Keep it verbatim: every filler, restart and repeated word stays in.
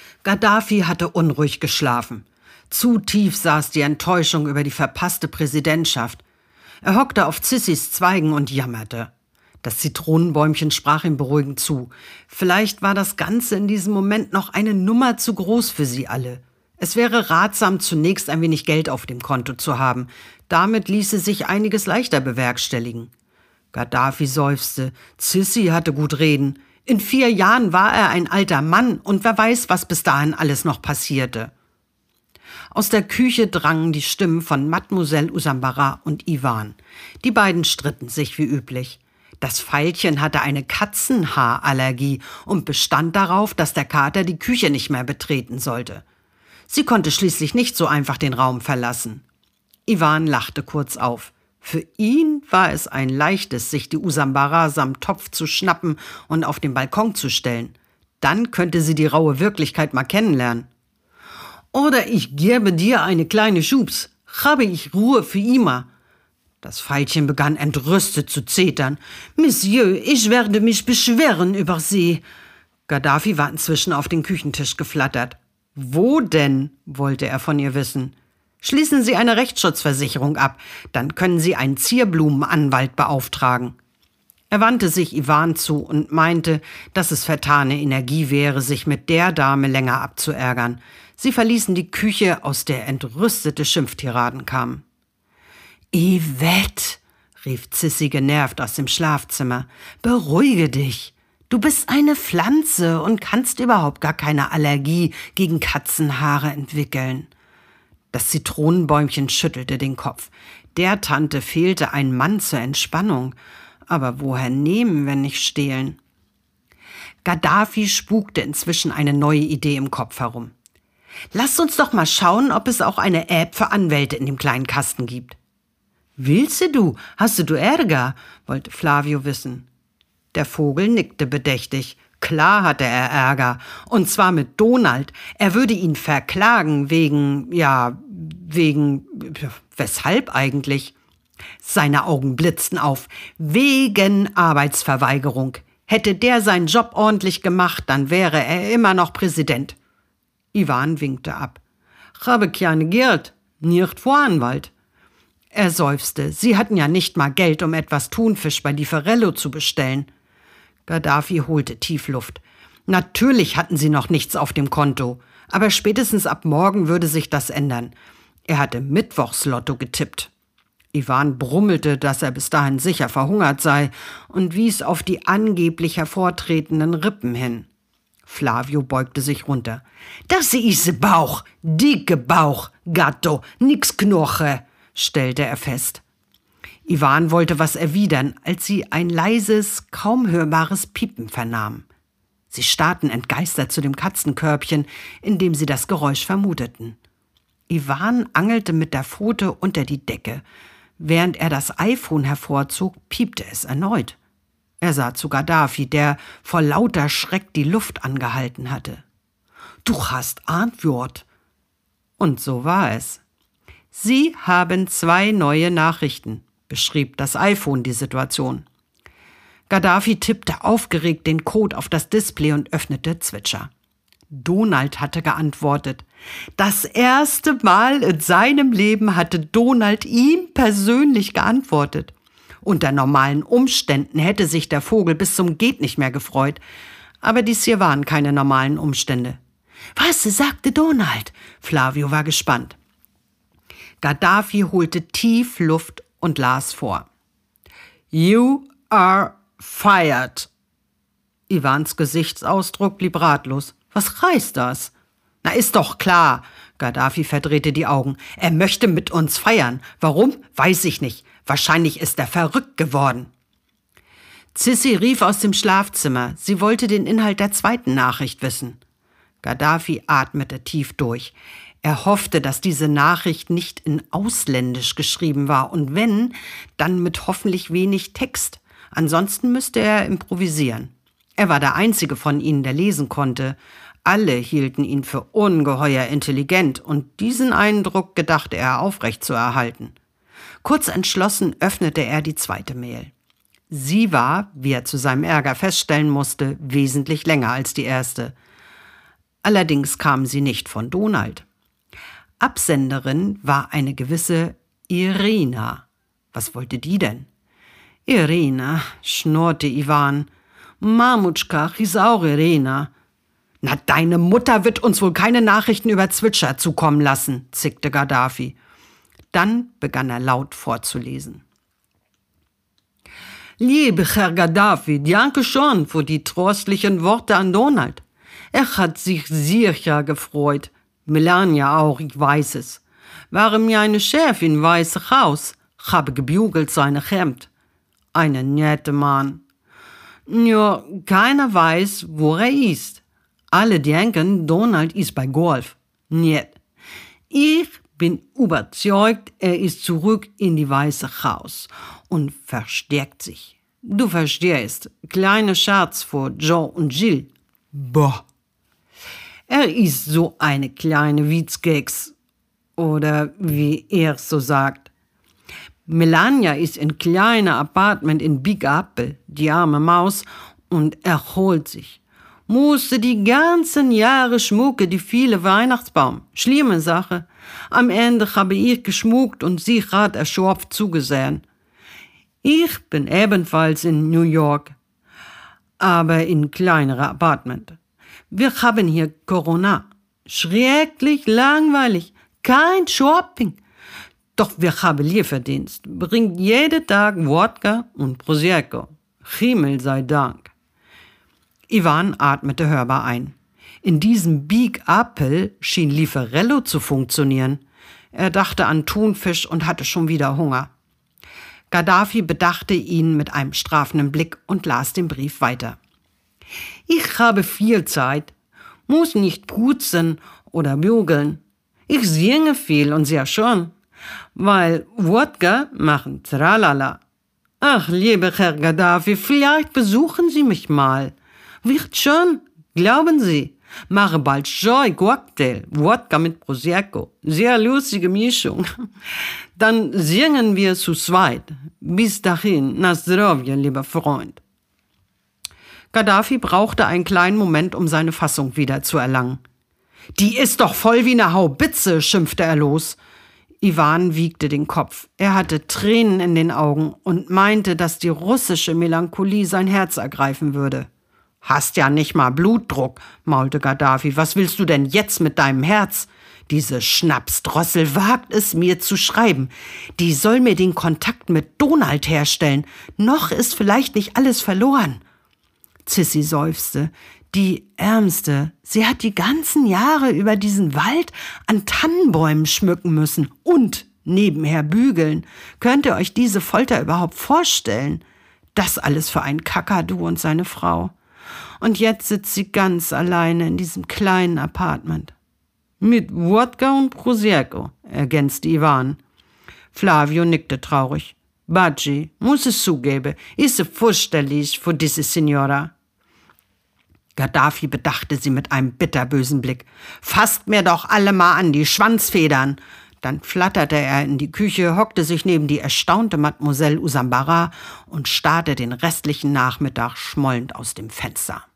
Gaddafi hatte unruhig geschlafen. Zu tief saß die Enttäuschung über die verpasste Präsidentschaft. Er hockte auf Zissis Zweigen und jammerte. Das Zitronenbäumchen sprach ihm beruhigend zu. Vielleicht war das Ganze in diesem Moment noch eine Nummer zu groß für sie alle. Es wäre ratsam, zunächst ein wenig Geld auf dem Konto zu haben. Damit ließe sich einiges leichter bewerkstelligen. Gaddafi seufzte. Sissi hatte gut reden. In vier Jahren war er ein alter Mann und wer weiß, was bis dahin alles noch passierte. Aus der Küche drangen die Stimmen von Mademoiselle Usambara und Iwan. Die beiden stritten sich wie üblich. Das Veilchen hatte eine Katzenhaarallergie und bestand darauf, dass der Kater die Küche nicht mehr betreten sollte. Sie konnte schließlich nicht so einfach den Raum verlassen. Iwan lachte kurz auf. Für ihn war es ein leichtes, sich die Usambara samt Topf zu schnappen und auf den Balkon zu stellen. Dann könnte sie die raue Wirklichkeit mal kennenlernen. Oder ich gebe dir eine kleine Schubs, habe ich Ruhe für immer. Das Veilchen begann entrüstet zu zetern. Monsieur, ich werde mich beschweren über Sie. Gaddafi war inzwischen auf den Küchentisch geflattert. Wo denn, wollte er von ihr wissen. Schließen Sie eine Rechtsschutzversicherung ab, dann können Sie einen Zierblumenanwalt beauftragen. Er wandte sich Iwan zu und meinte, dass es vertane Energie wäre, sich mit der Dame länger abzuärgern. Sie verließen die Küche, aus der entrüstete Schimpftiraden kamen. »Yvette«, rief Sissi genervt aus dem Schlafzimmer, »beruhige dich. Du bist eine Pflanze und kannst überhaupt gar keine Allergie gegen Katzenhaare entwickeln.« Das Zitronenbäumchen schüttelte den Kopf. Der Tante fehlte ein Mann zur Entspannung. Aber woher nehmen, wenn nicht stehlen? Gaddafi spukte inzwischen eine neue Idee im Kopf herum. »Lasst uns doch mal schauen, ob es auch eine App für Anwälte in dem kleinen Kasten gibt.« »Willst du? Hast du Ärger?« wollte Flavio wissen. Der Vogel nickte bedächtig. Klar hatte er Ärger. Und zwar mit Donald. Er würde ihn verklagen wegen, ja, wegen, weshalb eigentlich? Seine Augen blitzten auf. Wegen Arbeitsverweigerung. Hätte der seinen Job ordentlich gemacht, dann wäre er immer noch Präsident. Iwan winkte ab. »Habe keine Geld, nicht vor Anwalt.« Er seufzte. Sie hatten ja nicht mal Geld, um etwas Thunfisch bei Lieferello zu bestellen. Gaddafi holte tief Luft. Natürlich hatten sie noch nichts auf dem Konto, aber spätestens ab morgen würde sich das ändern. Er hatte Mittwochslotto getippt. Iwan brummelte, dass er bis dahin sicher verhungert sei und wies auf die angeblich hervortretenden Rippen hin. Flavio beugte sich runter. »Das ist Bauch, dicke Bauch, Gatto, nix Knoche«, stellte er fest. Iwan wollte was erwidern, als sie ein leises, kaum hörbares Piepen vernahm. Sie starrten entgeistert zu dem Katzenkörbchen, in dem sie das Geräusch vermuteten. Iwan angelte mit der Pfote unter die Decke. Während er das iPhone hervorzog, piepte es erneut. Er sah zu Gaddafi, der vor lauter Schreck die Luft angehalten hatte. »Du hast Antwort.« Und so war es. »Sie haben zwei neue Nachrichten«, beschrieb das iPhone die Situation. Gaddafi tippte aufgeregt den Code auf das Display und öffnete Zwitscher. Donald hatte geantwortet. Das erste Mal in seinem Leben hatte Donald ihm persönlich geantwortet. Unter normalen Umständen hätte sich der Vogel bis zum Geht nicht mehr gefreut. Aber dies hier waren keine normalen Umstände. »Was sagte Donald?« Flavio war gespannt. Gaddafi holte tief Luft und las vor. »You are fired.« Iwans Gesichtsausdruck blieb ratlos. »Was heißt das?« »Na, ist doch klar.« Gaddafi verdrehte die Augen. »Er möchte mit uns feiern. Warum? Weiß ich nicht. Wahrscheinlich ist er verrückt geworden.« Sissi rief aus dem Schlafzimmer. Sie wollte den Inhalt der zweiten Nachricht wissen. Gaddafi atmete tief durch. Er hoffte, dass diese Nachricht nicht in Ausländisch geschrieben war und wenn, dann mit hoffentlich wenig Text. Ansonsten müsste er improvisieren. Er war der einzige von ihnen, der lesen konnte. Alle hielten ihn für ungeheuer intelligent und diesen Eindruck gedachte er aufrechtzuerhalten. Kurz entschlossen öffnete er die zweite Mail. Sie war, wie er zu seinem Ärger feststellen musste, wesentlich länger als die erste. Allerdings kamen sie nicht von Donald. Absenderin war eine gewisse Irina. Was wollte die denn? Irina, schnurrte Iwan. Mamutschka hieß auch Irina. Na, deine Mutter wird uns wohl keine Nachrichten über Zwitscher zukommen lassen, zickte Gaddafi. Dann begann er laut vorzulesen. Liebe Herr Gaddafi, danke schon für die tröstlichen Worte an Donald. Er hat sich sicher gefreut. Melania auch, ich weiß es. War mir eine Chefin im Weißen Haus, habe gebügelt seine Hemd. Eine nette Mann. Nur keiner weiß, wo er ist. Alle denken, Donald ist bei Golf. Niet. Ich bin überzeugt, er ist zurück in die Weiße Haus und versteckt sich. Du verstehst, kleiner Scherz vor Joe und Jill. Boah. Er ist so eine kleine Witzkeks. Oder wie er so sagt. Melania ist in kleiner Apartment in Big Apple, die arme Maus, und erholt sich. Musste die ganzen Jahre schmucken, die viele Weihnachtsbaum. Schlimme Sache. Am Ende habe ich geschmuckt und sie hat erschöpft zugesehen. Ich bin ebenfalls in New York, aber in kleinerer Apartment. Wir haben hier Corona. Schrecklich langweilig. Kein Shopping. Doch wir haben Lieferdienst. Bringt jeden Tag Wodka und Prosecco. Himmel sei Dank. Iwan atmete hörbar ein. In diesem Big Apple schien Lieferello zu funktionieren. Er dachte an Thunfisch und hatte schon wieder Hunger. Gaddafi bedachte ihn mit einem strafenden Blick und las den Brief weiter. Ich habe viel Zeit, muss nicht putzen oder bügeln. Ich singe viel und sehr schön, weil Wodka machen Tralala. Ach, lieber Herr Gaddafi, vielleicht besuchen Sie mich mal. Wird schon, glauben Sie. Mache bald Joy Cocktail, Wodka mit Prosecco. Sehr lustige Mischung. Dann singen wir zu zweit. Bis dahin, na zdrowie, lieber Freund. Gaddafi brauchte einen kleinen Moment, um seine Fassung wieder zu erlangen. Die ist doch voll wie eine Haubitze, schimpfte er los. Iwan wiegte den Kopf. Er hatte Tränen in den Augen und meinte, dass die russische Melancholie sein Herz ergreifen würde. Hast ja nicht mal Blutdruck, maulte Gaddafi. Was willst du denn jetzt mit deinem Herz? Diese Schnapsdrossel wagt es mir zu schreiben. Die soll mir den Kontakt mit Donald herstellen. Noch ist vielleicht nicht alles verloren. Sissi seufzte. Die Ärmste. Sie hat die ganzen Jahre über diesen Wald an Tannenbäumen schmücken müssen und nebenher bügeln. Könnt ihr euch diese Folter überhaupt vorstellen? Das alles für einen Kakadu und seine Frau. Und jetzt sitzt sie ganz alleine in diesem kleinen Apartment. Mit Wodka und Prosecco, ergänzte Iwan. Flavio nickte traurig. Baggi, muss es zugeben, ist fürchterlich für diese Signora. Gaddafi bedachte sie mit einem bitterbösen Blick. Fasst mir doch alle mal an die Schwanzfedern. Dann flatterte er in die Küche, hockte sich neben die erstaunte Mademoiselle Usambara und starrte den restlichen Nachmittag schmollend aus dem Fenster.